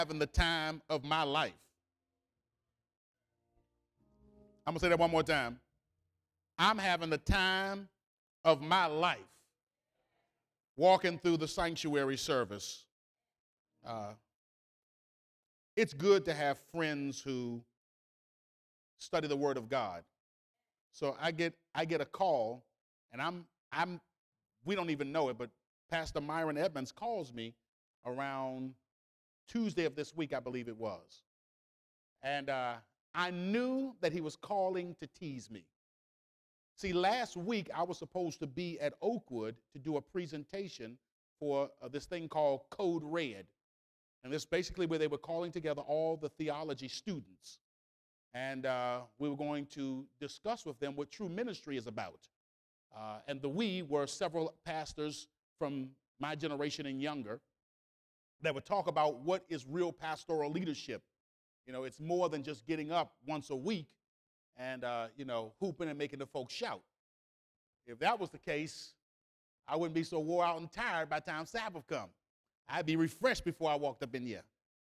having the time of my life. I'm going to say that one more time. I'm having the time of my life walking through the sanctuary service. It's good to have friends who study the Word of God. So I get a call, and we don't even know it, but Pastor Myron Edmonds calls me around Tuesday of this week, I believe it was. And I knew that he was calling to tease me. See, last week I was supposed to be at Oakwood to do a presentation for this thing called Code Red. And this is basically where they were calling together all the theology students. And we were going to discuss with them what true ministry is about. And we were several pastors from my generation and younger that would talk about what is real pastoral leadership. You know, it's more than just getting up once a week and, hooping and making the folks shout. If that was the case, I wouldn't be so wore out and tired by the time Sabbath come. I'd be refreshed before I walked up in here.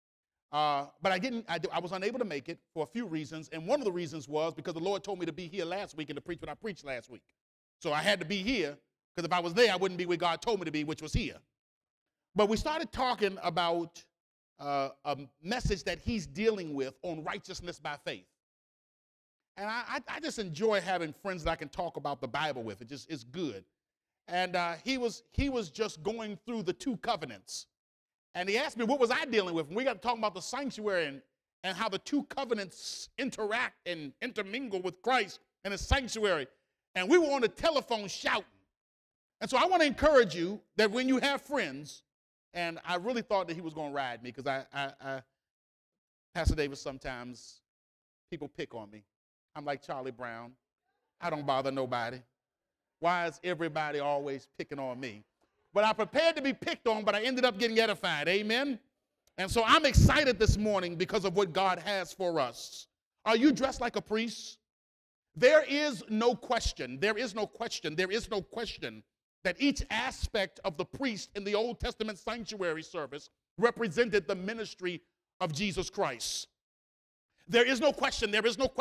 But I was unable to make it for a few reasons, and one of the reasons was because the Lord told me to be here last week and to preach what I preached last week. So I had to be here, because if I was there, I wouldn't be where God told me to be, which was here. But we started talking about a message that he's dealing with on righteousness by faith. And I just enjoy having friends that I can talk about the Bible with. It's good. And he was just going through the two covenants. And he asked me, what was I dealing with? And we got to talk about the sanctuary and how the two covenants interact and intermingle with Christ and his sanctuary. And we were on the telephone shouting. And so I want to encourage you that when you have friends, and I really thought that he was going to ride me, because I Pastor Davis, sometimes people pick on me. I'm like Charlie Brown. I don't bother nobody. Why is everybody always picking on me? But I prepared to be picked on, but I ended up getting edified. Amen? And so I'm excited this morning because of what God has for us. Are you dressed like a priest? There is no question that each aspect of the priest in the Old Testament sanctuary service represented the ministry of Jesus Christ. There is no question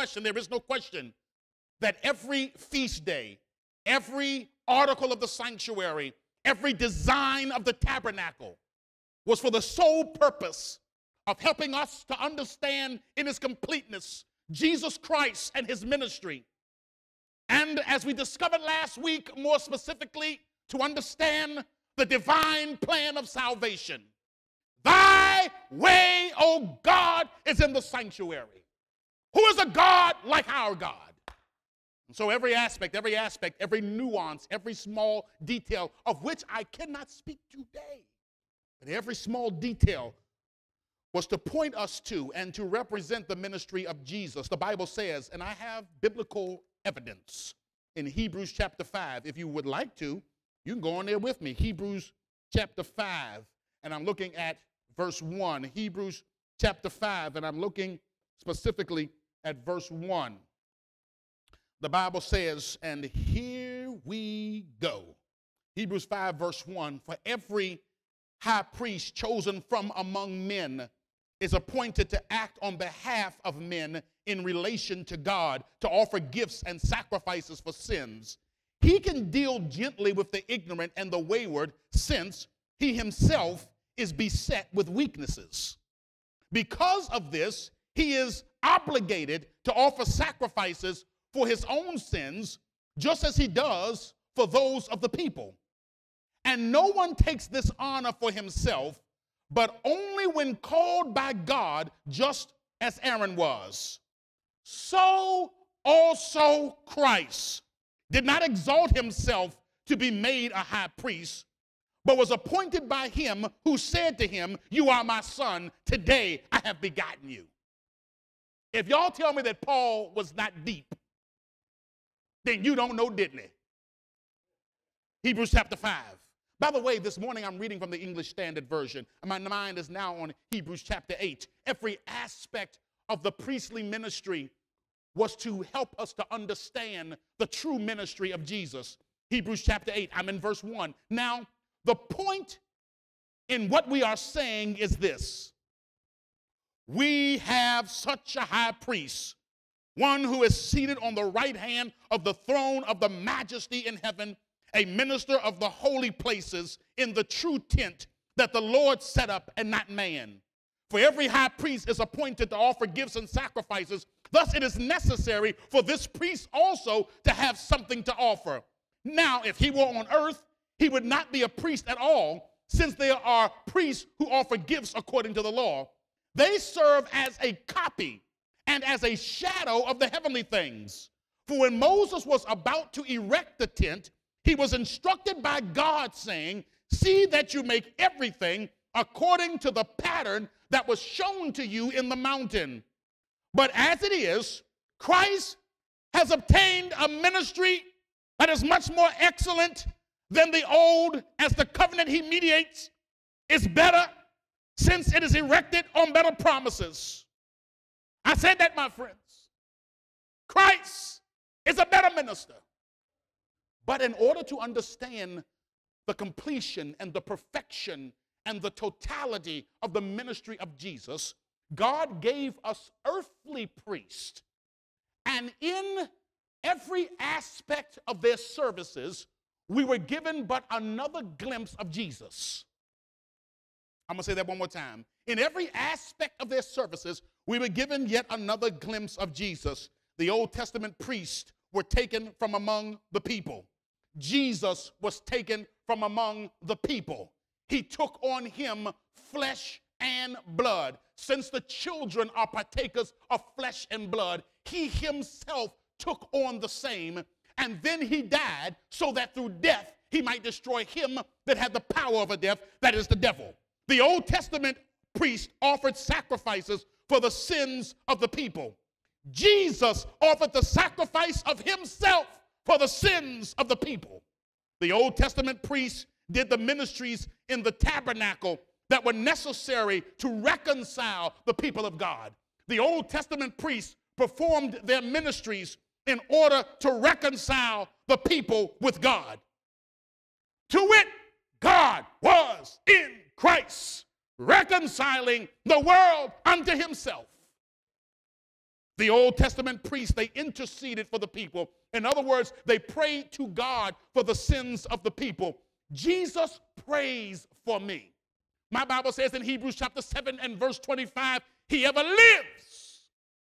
that every feast day, every article of the sanctuary, every design of the tabernacle was for the sole purpose of helping us to understand in its completeness Jesus Christ and his ministry. And as we discovered last week, more specifically, to understand the divine plan of salvation. Thy way, O God, is in the sanctuary. Who is a God like our God? And so every aspect, every nuance, every small detail of which I cannot speak today, but every small detail was to point us to and to represent the ministry of Jesus. The Bible says, and I have biblical evidence in Hebrews chapter 5. If you would like to, you can go on there with me. Hebrews chapter 5, and I'm looking at verse 1. Hebrews chapter 5, and I'm looking specifically at verse 1. The Bible says, and here we go. Hebrews 5, verse 1, for every high priest chosen from among men is appointed to act on behalf of men in relation to God, to offer gifts and sacrifices for sins. He can deal gently with the ignorant and the wayward, since he himself is beset with weaknesses. Because of this, he is obligated to offer sacrifices for his own sins, just as he does for those of the people. And no one takes this honor for himself, but only when called by God, just as Aaron was. So also Christ did not exalt himself to be made a high priest, but was appointed by him who said to him, you are my son, today I have begotten you. If y'all tell me that Paul was not deep, then you don't know diddly. Hebrews chapter 5. By the way, this morning I'm reading from the English Standard Version, and my mind is now on Hebrews chapter 8. Every aspect of the priestly ministry was to help us to understand the true ministry of Jesus. Hebrews chapter 8, I'm in verse 1. Now, the point in what we are saying is this. we have such a high priest, one who is seated on the right hand of the throne of the majesty in heaven, a minister of the holy places in the true tent that the Lord set up and not man. For every high priest is appointed to offer gifts and sacrifices. Thus it is necessary for this priest also to have something to offer. Now, if he were on earth, he would not be a priest at all, since there are priests who offer gifts according to the law. They serve as a copy and as a shadow of the heavenly things. For when Moses was about to erect the tent, he was instructed by God, saying, "See that you make everything according to the pattern that was shown to you in the mountain." But as it is, Christ has obtained a ministry that is much more excellent than the old, as the covenant he mediates is better, since it is erected on better promises. I said that, my friends. Christ is a better minister. But in order to understand the completion and the perfection and the totality of the ministry of Jesus, God gave us earthly priests. And in every aspect of their services, we were given but another glimpse of Jesus. I'm going to say that one more time. In every aspect of their services, we were given yet another glimpse of Jesus. The Old Testament priests were taken from among the people. Jesus was taken from among the people. He took on him flesh and blood. Since the children are partakers of flesh and blood, he himself took on the same, and then he died so that through death he might destroy him that had the power of a death, that is the devil. The Old Testament priest offered sacrifices for the sins of the people. Jesus offered the sacrifice of himself for the sins of the people. The Old Testament priests did the ministries in the tabernacle that were necessary to reconcile the people of God. The Old Testament priests performed their ministries in order to reconcile the people with God. To wit, God was in Christ, reconciling the world unto himself. The Old Testament priests, they interceded for the people. In other words, they prayed to God for the sins of the people. Jesus prays for me. My Bible says in Hebrews chapter 7 and verse 25, he ever lives.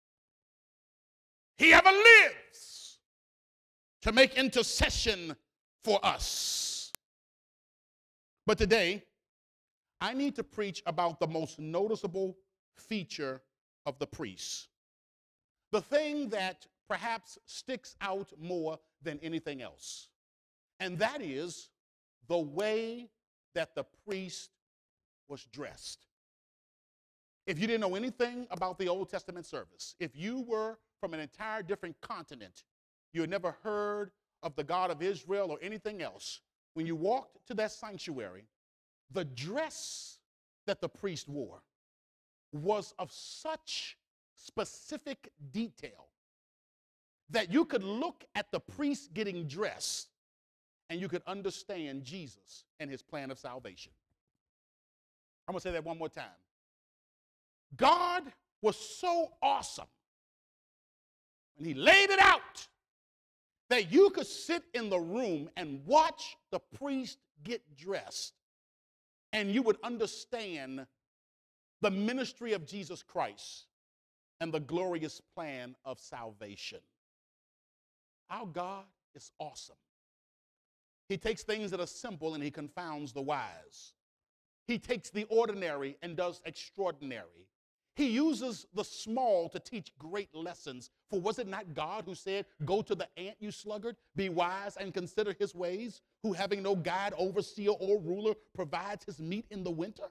He ever lives to make intercession for us. But today, I need to preach about the most noticeable feature of the priest. The thing that perhaps sticks out more than anything else. And that is the way that the priest was dressed. If you didn't know anything about the Old Testament service, if you were from an entire different continent, you had never heard of the God of Israel or anything else, when you walked to that sanctuary, the dress that the priest wore was of such specific detail that you could look at the priest getting dressed and you could understand Jesus and his plan of salvation. I'm going to say that one more time. God was so awesome when he laid it out that you could sit in the room and watch the priest get dressed, and you would understand the ministry of Jesus Christ and the glorious plan of salvation. Our God is awesome. He takes things that are simple and he confounds the wise. He takes the ordinary and does extraordinary. He uses the small to teach great lessons. For was it not God who said, "Go to the ant, you sluggard, be wise and consider his ways, who having no guide, overseer, or ruler, provides his meat in the winter"?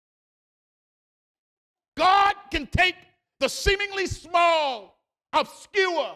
God can take the seemingly small, obscure,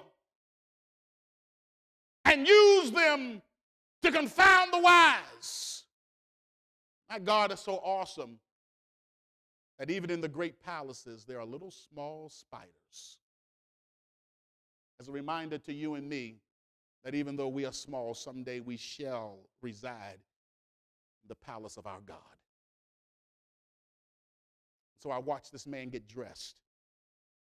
and use them to confound the wise. My God is so awesome that even in the great palaces, there are little small spiders. As a reminder to you and me that even though we are small, someday we shall reside in the palace of our God. So I watched this man get dressed.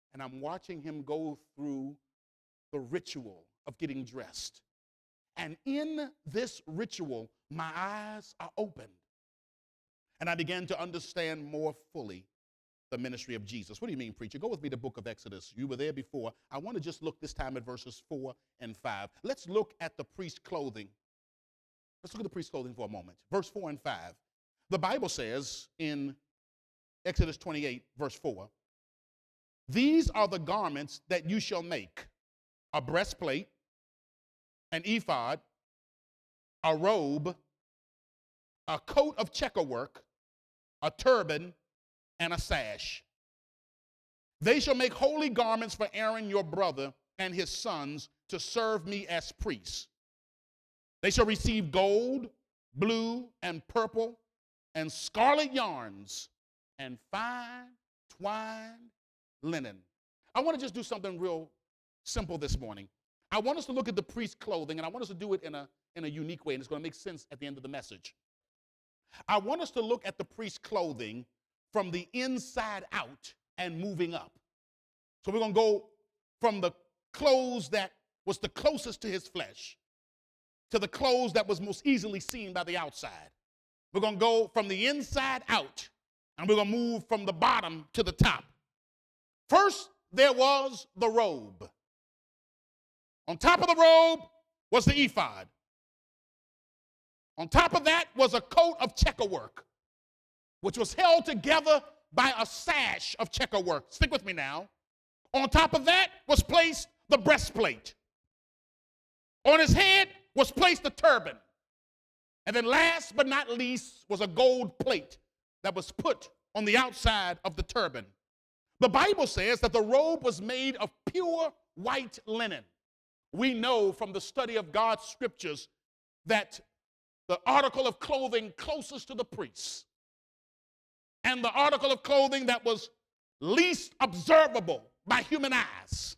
and I'm watching him go through the ritual of getting dressed. And in this ritual, my eyes are opened. And I began to understand more fully the ministry of Jesus. What do you mean, preacher? Go with me to the book of Exodus. You were there before. I want to just look this time at verses 4 and 5. Let's look at the priest's clothing. Let's look at the priest's clothing for a moment. Verse 4 and 5. The Bible says in Exodus 28, verse 4, these are the garments that you shall make: a breastplate, an ephod, a robe, a coat of checkerwork, a turban, and a sash. They shall make holy garments for Aaron your brother and his sons to serve me as priests. They shall receive gold, blue, and purple, and scarlet yarns, and fine twined linen. I want to just do something real simple this morning. I want us to look at the priest's clothing, and I want us to do it in a unique way, and it's going to make sense at the end of the message. I want us to look at the priest's clothing from the inside out and moving up. So we're going to go from the clothes that was the closest to his flesh to the clothes that was most easily seen by the outside. We're going to go from the inside out, and we're going to move from the bottom to the top. First, there was the robe. On top of the robe was the ephod. On top of that was a coat of checkerwork, which was held together by a sash of checkerwork. Stick with me now. On top of that was placed the breastplate. On his head was placed the turban. And then last but not least was a gold plate that was put on the outside of the turban. The Bible says that the robe was made of pure white linen. We know from the study of God's scriptures that the article of clothing closest to the priests and the article of clothing that was least observable by human eyes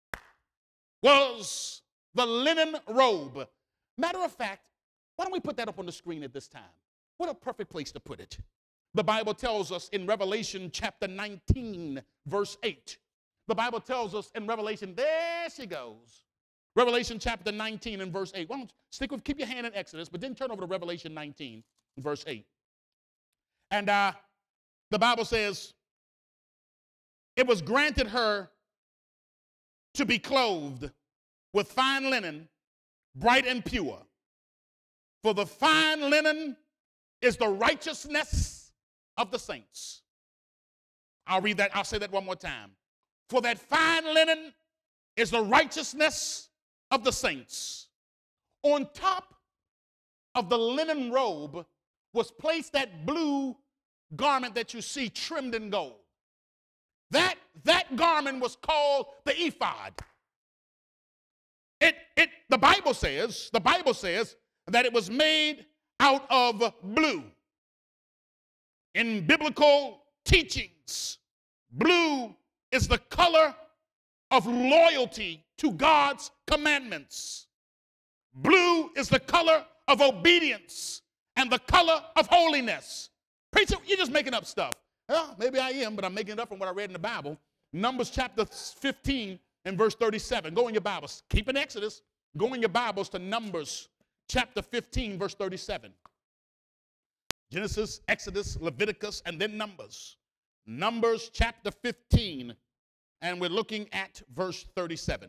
was the linen robe. Matter of fact, why don't we put that up on the screen at this time? What a perfect place to put it. The Bible tells us in Revelation chapter 19, verse 8. The Bible tells us in Revelation, there she goes. Revelation chapter 19 and verse 8. Why don't you keep your hand in Exodus, but then turn over to Revelation 19, verse 8. And the Bible says, it was granted her to be clothed with fine linen, bright and pure. For the fine linen is the righteousness of the saints. I'll say that one more time. For that fine linen is the righteousness of the saints. On top of the linen robe was placed that blue garment that you see trimmed in gold. That garment was called the ephod. The Bible says that it was made out of blue. In biblical teachings, blue is the color of loyalty to God's commandments. Blue is the color of obedience and the color of holiness. Preacher, you're just making up stuff. Well, maybe I am, but I'm making it up from what I read in the Bible. Numbers chapter 15 and verse 37. Go in your Bibles. Keep in Exodus. Go in your Bibles to Numbers chapter 15, verse 37. Genesis, Exodus, Leviticus, and then Numbers. Numbers chapter 15, and we're looking at verse 37.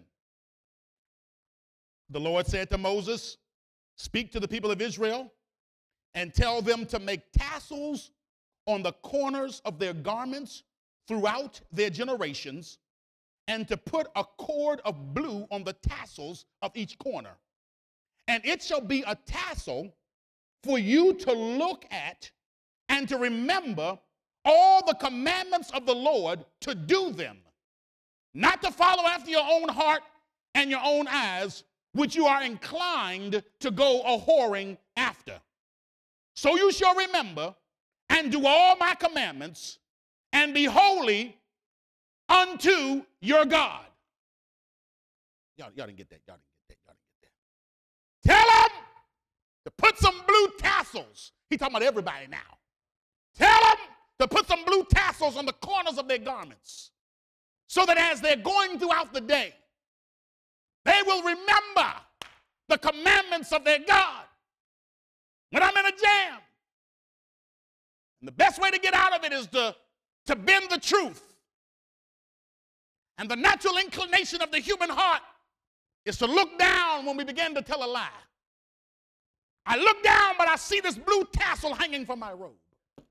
The Lord said to Moses, speak to the people of Israel and tell them to make tassels on the corners of their garments throughout their generations, and to put a cord of blue on the tassels of each corner. And it shall be a tassel for you to look at and to remember all the commandments of the Lord, to do them, not to follow after your own heart and your own eyes, which you are inclined to go a-whoring after. So you shall remember and do all my commandments and be holy unto your God. Y'all didn't get that. Y'all didn't get that. Tell them to put some blue tassels. He's talking about everybody now. Tell them to put some blue tassels on the corners of their garments so that as they're going throughout the day, they will remember the commandments of their God. When I'm in a jam, and the best way to get out of it is to bend the truth. And the natural inclination of the human heart is to look down when we begin to tell a lie. I look down, but I see this blue tassel hanging from my robe.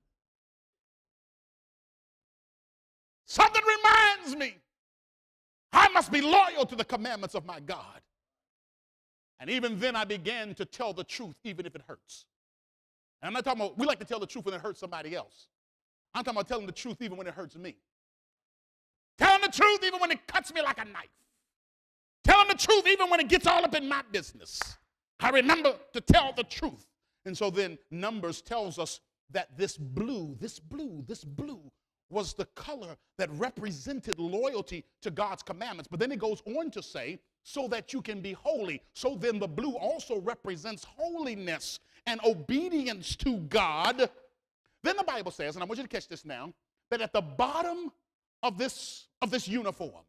Something reminds me I must be loyal to the commandments of my God. And even then I began to tell the truth even if it hurts. And I'm not talking about, we like to tell the truth when it hurts somebody else. I'm talking about telling the truth even when it hurts me. Telling the truth even when it cuts me like a knife. Telling the truth even when it gets all up in my business. I remember to tell the truth. And so then Numbers tells us that this blue was the color that represented loyalty to God's commandments. But then it goes on to say, so that you can be holy. So then the blue also represents holiness and obedience to God. Then the Bible says, and I want you to catch this now, that at the bottom of this uniform,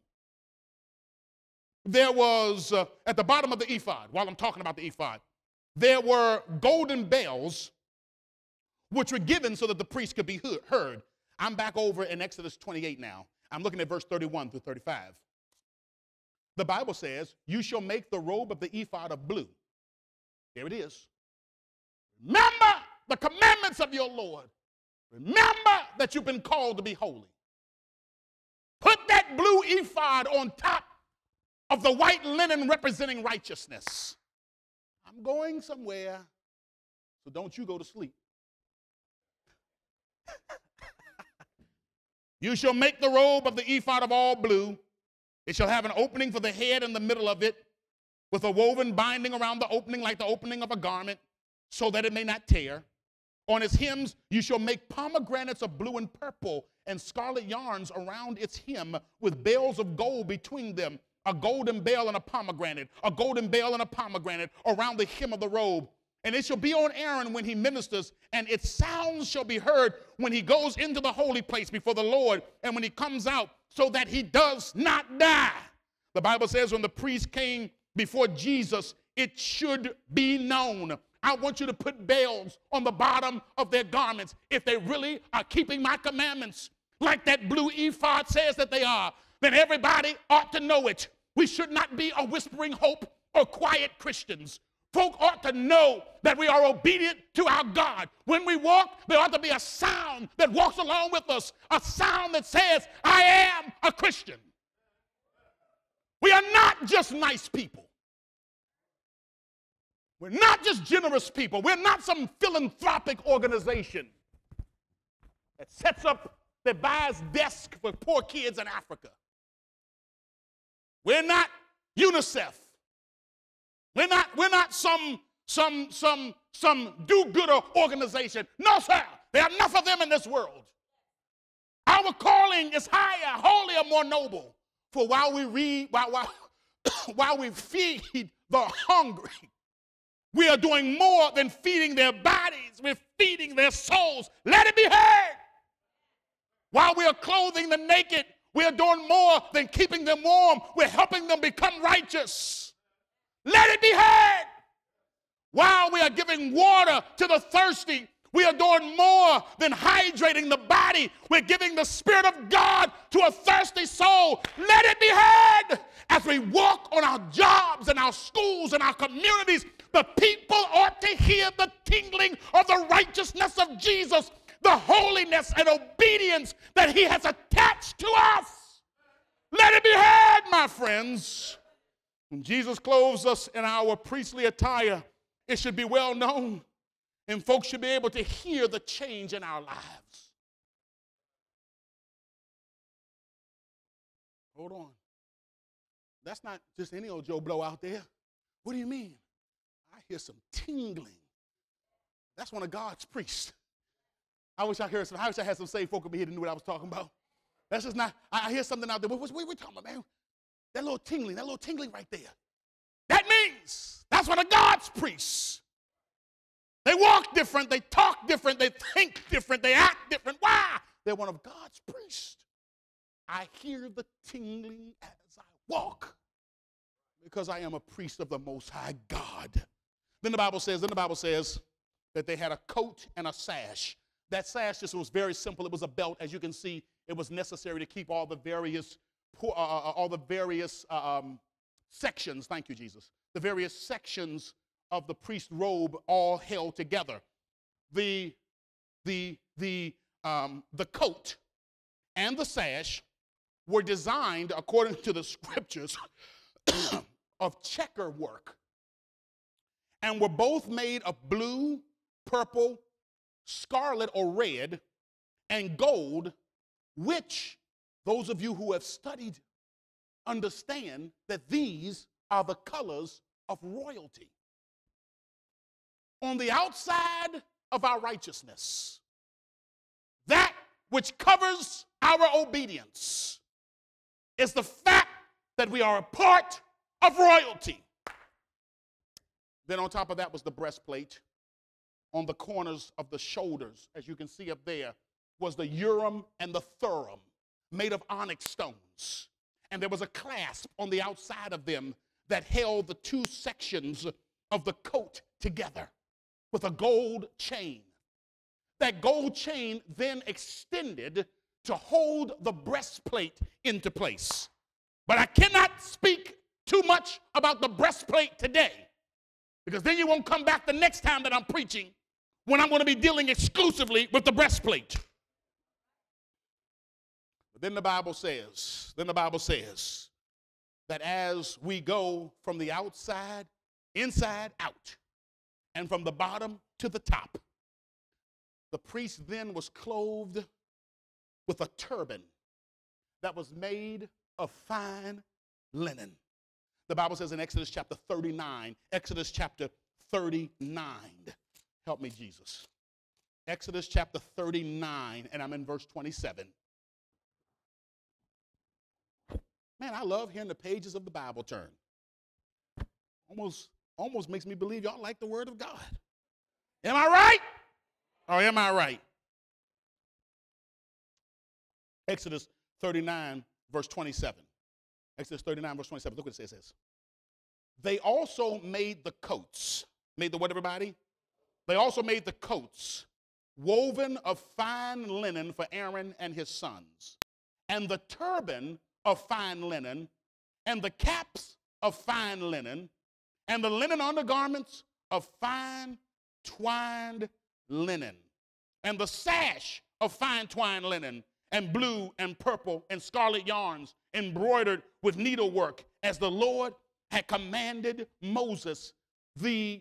there was, at the bottom of the ephod, while I'm talking about the ephod, there were golden bells which were given so that the priest could be heard. I'm back over in Exodus 28 now. I'm looking at verse 31 through 35. The Bible says, you shall make the robe of the ephod of blue. Here it is. Remember the commandments of your Lord. Remember that you've been called to be holy. Put that blue ephod on top of the white linen representing righteousness. I'm going somewhere, so don't you go to sleep. You shall make the robe of the ephod of all blue. It shall have an opening for the head in the middle of it, with a woven binding around the opening like the opening of a garment, so that it may not tear. On its hems you shall make pomegranates of blue and purple, and scarlet yarns around its hem, with bells of gold between them, a golden bell and a pomegranate, a golden bell and a pomegranate around the hem of the robe. And it shall be on Aaron when he ministers, and its sounds shall be heard when he goes into the holy place before the Lord, and when he comes out, so that he does not die. The Bible says when the priest came before Jesus, it should be known. I want you to put bells on the bottom of their garments if they really are keeping my commandments, like that blue ephod says that they are. Then everybody ought to know it. We should not be a whispering hope or quiet Christians. Folk ought to know that we are obedient to our God. When we walk, there ought to be a sound that walks along with us, a sound that says, I am a Christian. We are not just nice people. We're not just generous people. We're not some philanthropic organization that buys desks for poor kids in Africa. We're not UNICEF. We're not some do-gooder organization. No, sir. There are enough of them in this world. Our calling is higher, holier, more noble. For while we feed the hungry, we are doing more than feeding their bodies. We're feeding their souls. Let it be heard. While we are clothing the naked, we are doing more than keeping them warm. We're helping them become righteous. Let it be heard. While we are giving water to the thirsty, we are doing more than hydrating the body. We're giving the Spirit of God to a thirsty soul. Let it be heard. As we walk on our jobs and our schools and our communities, the people ought to hear the tingling of the righteousness of Jesus, the holiness and obedience that he has attached to us. Let it be heard, my friends. When Jesus clothes us in our priestly attire, it should be well known, and folks should be able to hear the change in our lives. Hold on. That's not just any old Joe Blow out there. What do you mean? I hear some tingling. That's one of God's priests. I wish I had some saved folk over here that knew what I was talking about. That's just not, I hear something out there. What are we talking about, man? That little tingling right there. That means that's one of God's priests. They walk different, they talk different, they think different, they act different. Why? They're one of God's priests. I hear the tingling as I walk because I am a priest of the Most High God. Then the Bible says that they had a coat and a sash. That sash just was very simple. It was a belt. As you can see, it was necessary to keep all the various sections, thank you, Jesus, the various sections of the priest's robe all held together. The coat and the sash were designed, according to the scriptures, of checker work, and were both made of blue, purple, scarlet or red, and gold, which those of you who have studied understand that these are the colors of royalty. On the outside of our righteousness, that which covers our obedience, is the fact that we are a part of royalty. Then on top of that was the breastplate. On the corners of the shoulders, as you can see up there, was the Urim and the Thummim, made of onyx stones. And there was a clasp on the outside of them that held the two sections of the coat together with a gold chain. That gold chain then extended to hold the breastplate into place. But I cannot speak too much about the breastplate today, because then you won't come back the next time that I'm preaching, when I'm going to be dealing exclusively with the breastplate. But then the Bible says that as we go from the outside, inside out, and from the bottom to the top, the priest then was clothed with a turban that was made of fine linen. The Bible says in Exodus chapter 39, help me, Jesus. Exodus chapter 39, and I'm in verse 27. Man, I love hearing the pages of the Bible turn. Almost makes me believe y'all like the Word of God. Am I right? Or am I right? Exodus 39, verse 27. Exodus 39, verse 27. Look what it says. They also made the coats. Made the what, everybody? They also made the coats woven of fine linen for Aaron and his sons, and the turban of fine linen, and the caps of fine linen, and the linen undergarments of fine twined linen, and the sash of fine twined linen, and blue and purple and scarlet yarns embroidered with needlework, as the Lord had commanded Moses. The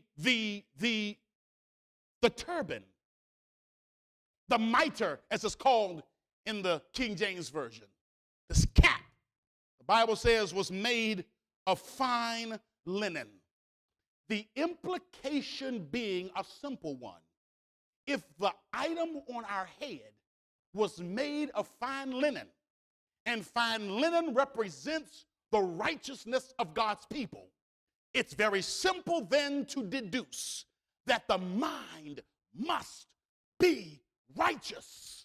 turban, the mitre, as it's called in the King James Version, this cap, the Bible says, was made of fine linen. The implication being a simple one. If the item on our head was made of fine linen, and fine linen represents the righteousness of God's people, it's very simple then to deduce that the mind must be righteous.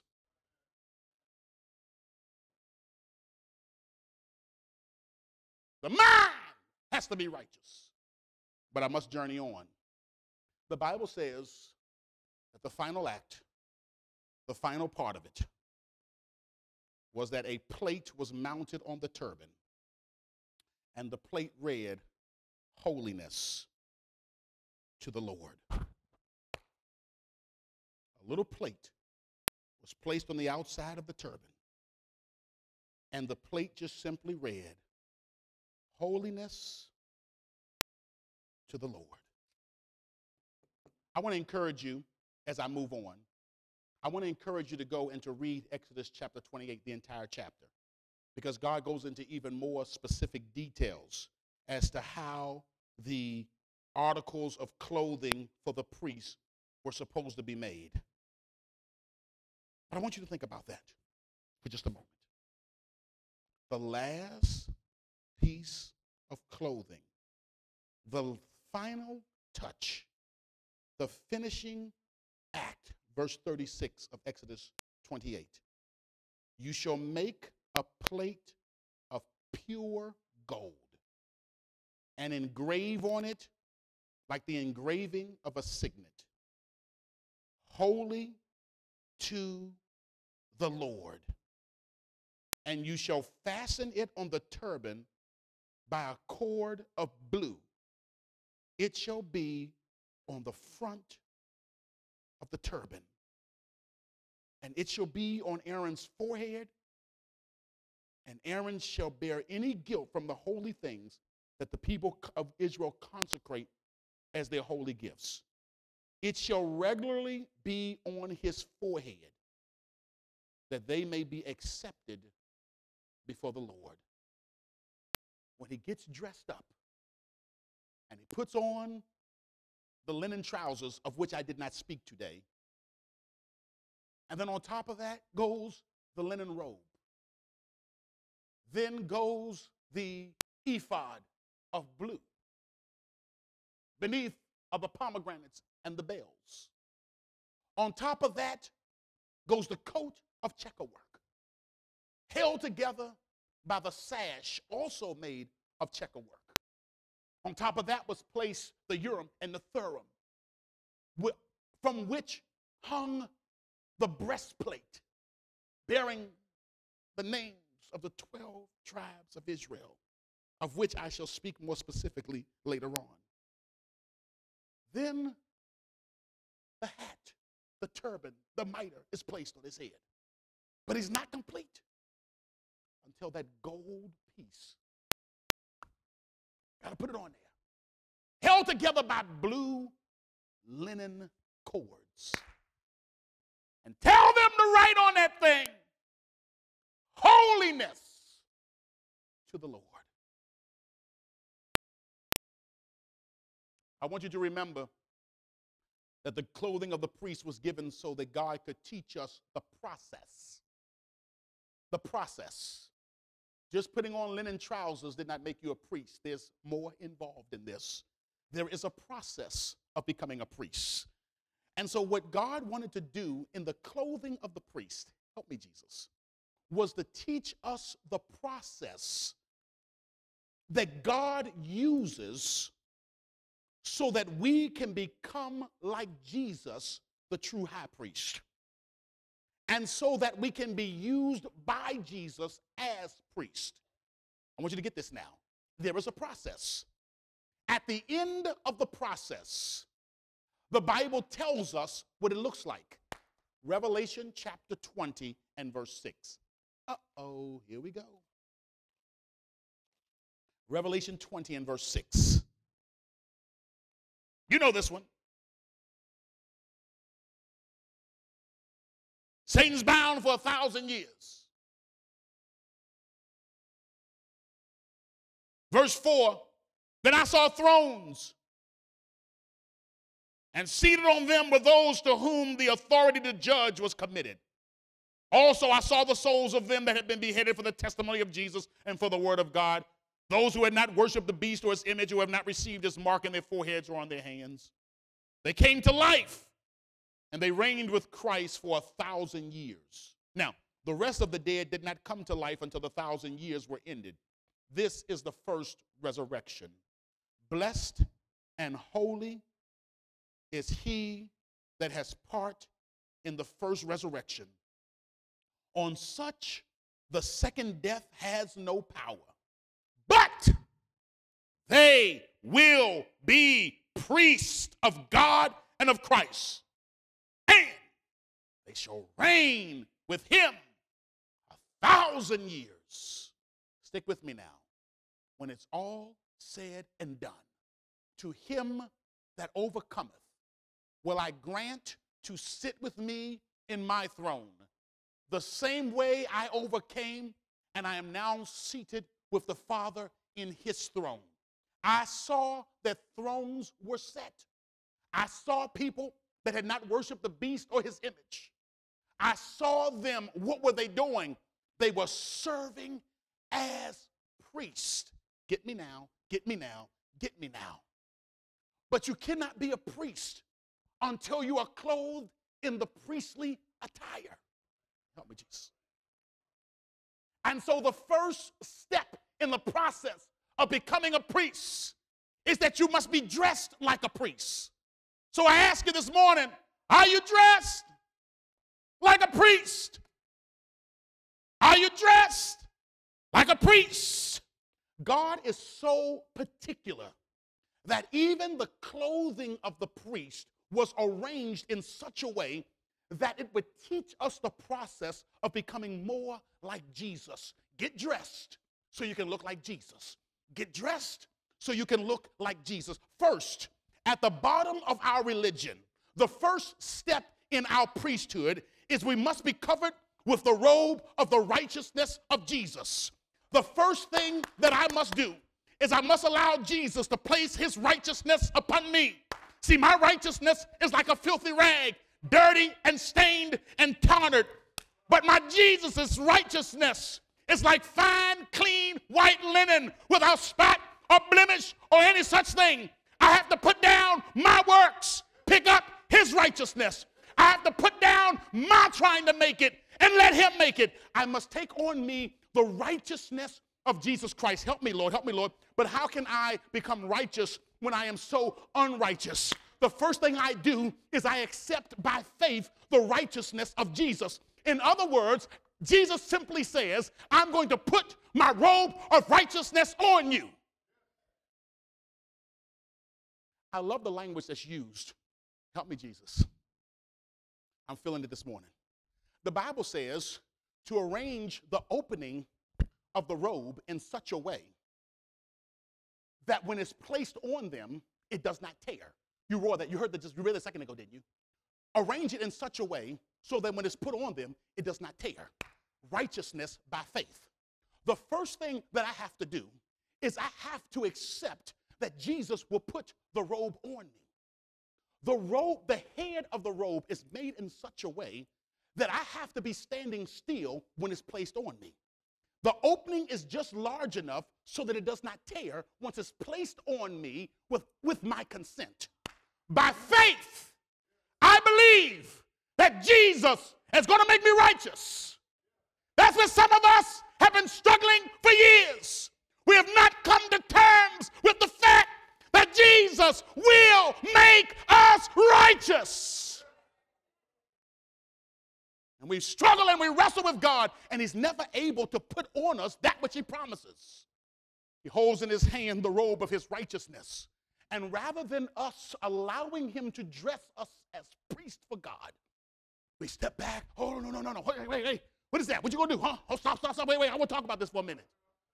The mind has to be righteous. But I must journey on. The Bible says that the final act, the final part of it, was that a plate was mounted on the turban, and the plate read, "Holiness to the Lord." A little plate was placed on the outside of the turban, and the plate just simply read, "Holiness to the Lord." I want to encourage you as I move on. I want to encourage you to go and to read Exodus chapter 28, the entire chapter, because God goes into even more specific details as to how the articles of clothing for the priests were supposed to be made. But I want you to think about that for just a moment. The last piece of clothing, the final touch, the finishing act, verse 36 of Exodus 28. You shall make a plate of pure gold and engrave on it, like the engraving of a signet, holy to the Lord. And you shall fasten it on the turban by a cord of blue. It shall be on the front of the turban. And it shall be on Aaron's forehead. And Aaron shall bear any guilt from the holy things that the people of Israel consecrate as their holy gifts. It shall regularly be on his forehead, that they may be accepted before the Lord. When he gets dressed up and he puts on the linen trousers, of which I did not speak today, and then on top of that goes the linen robe. Then goes the ephod of blue, beneath are the pomegranates and the bells. On top of that goes the coat of checkerwork, held together by the sash, also made of checkerwork. On top of that was placed the Urim and the Thummim, from which hung the breastplate, bearing the names of the 12 tribes of Israel, of which I shall speak more specifically later on. Then the hat, the turban, the mitre is placed on his head. But he's not complete until that gold piece, got to put it on there, held together by blue linen cords. And tell them to write on that thing, holiness to the Lord. I want you to remember that the clothing of the priest was given so that God could teach us the process. The process. Just putting on linen trousers did not make you a priest. There's more involved in this. There is a process of becoming a priest. And so what God wanted to do in the clothing of the priest, help me Jesus, was to teach us the process that God uses so that we can become like Jesus, the true high priest. And so that we can be used by Jesus as priest. I want you to get this now. There is a process. At the end of the process, the Bible tells us what it looks like. Revelation chapter 20 and verse 6. Uh-oh, here we go. Revelation 20 and verse 6. You know this one. Satan's bound for 1,000 years. Verse 4, then I saw thrones, and seated on them were those to whom the authority to judge was committed. Also I saw the souls of them that had been beheaded for the testimony of Jesus and for the word of God, those who had not worshipped the beast or his image, who have not received his mark in their foreheads or on their hands. They came to life, and they reigned with Christ for 1,000 years. Now, the rest of the dead did not come to life until the 1,000 years were ended. This is the first resurrection. Blessed and holy is he that has part in the first resurrection. On such, the second death has no power, but they will be priests of God and of Christ, and they shall reign with him 1,000 years. Stick with me now. When it's all said and done, to him that overcometh will I grant to sit with me in my throne, the same way I overcame, and I am now seated with the Father in his throne. I saw that thrones were set. I saw people that had not worshiped the beast or his image. I saw them. What were they doing? They were serving as priests. Get me now, get me now, get me now. But you cannot be a priest until you are clothed in the priestly attire. Help me, Jesus. And so the first step in the process of becoming a priest is that you must be dressed like a priest. So I ask you this morning, are you dressed like a priest? Are you dressed like a priest? God is so particular that even the clothing of the priest was arranged in such a way that it would teach us the process of becoming more like Jesus. Get dressed so you can look like Jesus. Get dressed so you can look like Jesus. First, at the bottom of our religion, the first step in our priesthood is we must be covered with the robe of the righteousness of Jesus. The first thing that I must do is I must allow Jesus to place his righteousness upon me. See, my righteousness is like a filthy rag, dirty and stained and tarnished. But my Jesus' righteousness is like fine, clean, white linen without spot or blemish or any such thing. I have to put down my works, pick up his righteousness. I have to put down my trying to make it and let him make it. I must take on me the righteousness of Jesus Christ. Help me, Lord. Help me, Lord. But how can I become righteous when I am so unrighteous? The first thing I do is I accept by faith the righteousness of Jesus. In other words, Jesus simply says, I'm going to put my robe of righteousness on you. I love the language that's used. Help me, Jesus. I'm feeling it this morning. The Bible says to arrange the opening of the robe in such a way that when it's placed on them, it does not tear. You roar that. You heard that just really a second ago, didn't you? Arrange it in such a way so that when it's put on them, it does not tear. Righteousness by faith. The first thing that I have to do is I have to accept that Jesus will put the robe on me. The robe, the head of the robe is made in such a way that I have to be standing still when it's placed on me. The opening is just large enough so that it does not tear once it's placed on me with my consent. By faith, I believe that Jesus is going to make me righteous. That's what some of us have been struggling for years. We have not come to terms with the fact that Jesus will make us righteous. And we struggle and we wrestle with God, and he's never able to put on us that which he promises. He holds in his hand the robe of his righteousness. And rather than us allowing him to dress us as priests for God, we step back. Oh, no. Wait. What is that? What you going to do? Huh? Oh, stop. Wait. I want to talk about this for a minute.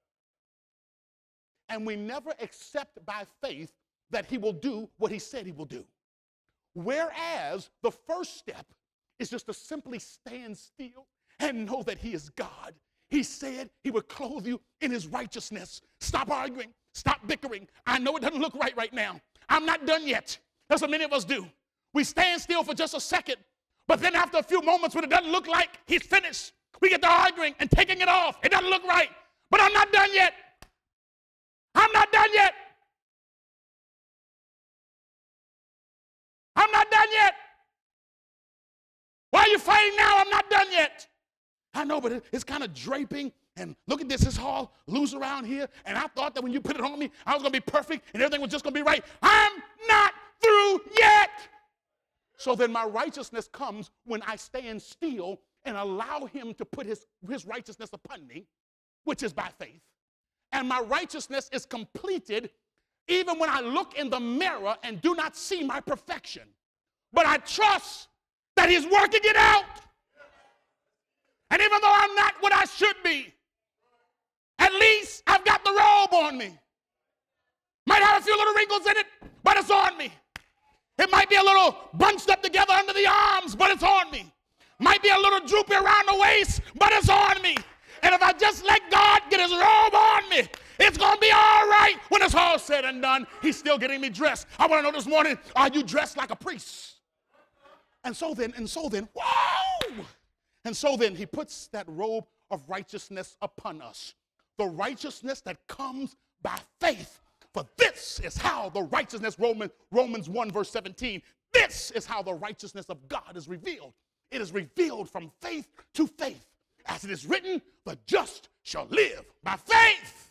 And we never accept by faith that he will do what he said he will do. Whereas the first step is just to simply stand still and know that he is God. He said he would clothe you in his righteousness. Stop arguing. Stop bickering. I know it doesn't look right now. I'm not done yet. That's what many of us do. We stand still for just a second, but then after a few moments when it doesn't look like he's finished, we get to arguing and taking it off. It doesn't look right, but I'm not done yet. I'm not done yet. I'm not done yet. Why are you fighting now? I'm not done yet. I know, but it's kind of draping. And look at this, it's all loose around here. And I thought that when you put it on me, I was going to be perfect and everything was just going to be right. I'm not through yet. So then my righteousness comes when I stand still and allow him to put his righteousness upon me, which is by faith. And my righteousness is completed even when I look in the mirror and do not see my perfection. But I trust that he's working it out. And even though I'm not what I should be, at least I've got the robe on me. Might have a few little wrinkles in it, but it's on me. It might be a little bunched up together under the arms, but it's on me. Might be a little droopy around the waist, but it's on me. And if I just let God get his robe on me, it's going to be all right when it's all said and done. He's still getting me dressed. I want to know this morning, are you dressed like a priest? And so then, whoa! And so then he puts that robe of righteousness upon us. The righteousness that comes by faith. For this is how the righteousness, Romans 1 verse 17, this is how the righteousness of God is revealed. It is revealed from faith to faith. As it is written, the just shall live by faith.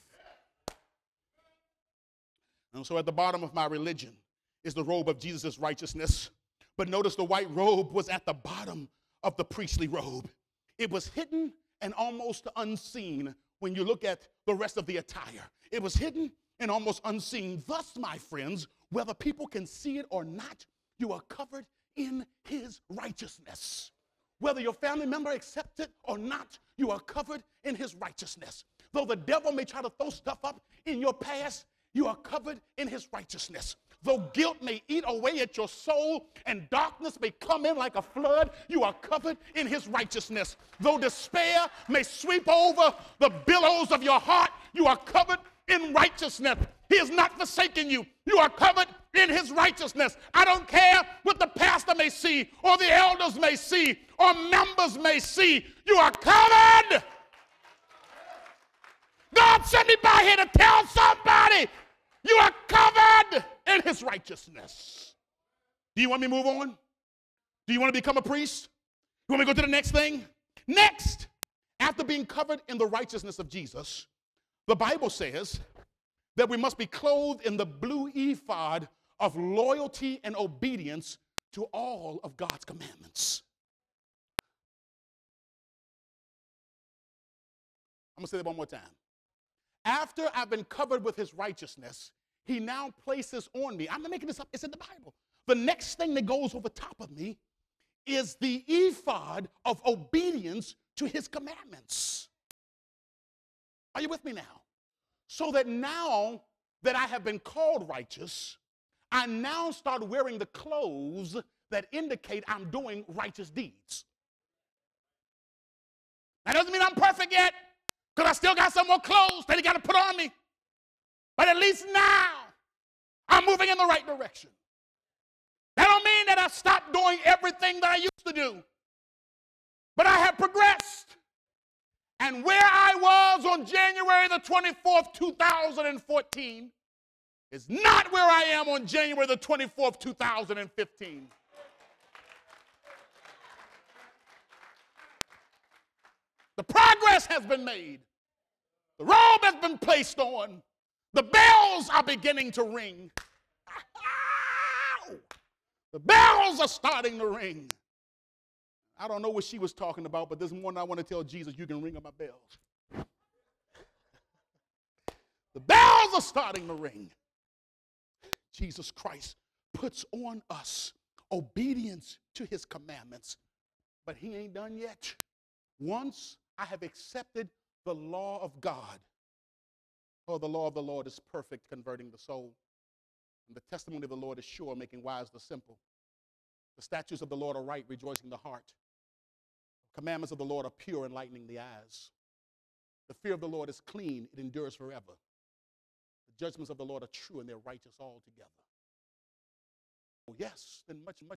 And so at the bottom of my religion is the robe of Jesus' righteousness. But notice the white robe was at the bottom of the priestly robe. It was hidden and almost unseen when you look at the rest of the attire. It was hidden and almost unseen. Thus, my friends, whether people can see it or not, you are covered in his righteousness. Whether your family member accepts it or not, you are covered in his righteousness. Though the devil may try to throw stuff up in your past, you are covered in his righteousness. Though guilt may eat away at your soul and darkness may come in like a flood, you are covered in his righteousness. Though despair may sweep over the billows of your heart, you are covered in righteousness. He has not forsaken you. You are covered in his righteousness. I don't care what the pastor may see or the elders may see or members may see. You are covered. God sent me by here to tell somebody you are covered in his righteousness. Do you want me to move on? Do you want to become a priest? You want me to go to the next thing? Next, after being covered in the righteousness of Jesus, the Bible says that we must be clothed in the blue ephod of loyalty and obedience to all of God's commandments. I'm going to say that one more time. After I've been covered with his righteousness, he now places on me, I'm not making this up, it's in the Bible. The next thing that goes over top of me is the ephod of obedience to his commandments. Are you with me now? So that now that I have been called righteous, I now start wearing the clothes that indicate I'm doing righteous deeds. That doesn't mean I'm perfect yet, because I still got some more clothes that he got to put on me. But at least now, I'm moving in the right direction. That don't mean that I've stopped doing everything that I used to do. But I have progressed. And where I was on January the 24th, 2014 is not where I am on January the 24th, 2015. The progress has been made. The robe has been placed on. The bells are beginning to ring. The bells are starting to ring. I don't know what she was talking about, but this morning I want to tell Jesus, you can ring on my bells. The bells are starting to ring. Jesus Christ puts on us obedience to his commandments, but he ain't done yet. Once I have accepted the law of God, oh, the law of the Lord is perfect, converting the soul. And the testimony of the Lord is sure, making wise the simple. The statutes of the Lord are right, rejoicing the heart. The commandments of the Lord are pure, enlightening the eyes. The fear of the Lord is clean, it endures forever. The judgments of the Lord are true, and they're righteous altogether. Oh, yes, then much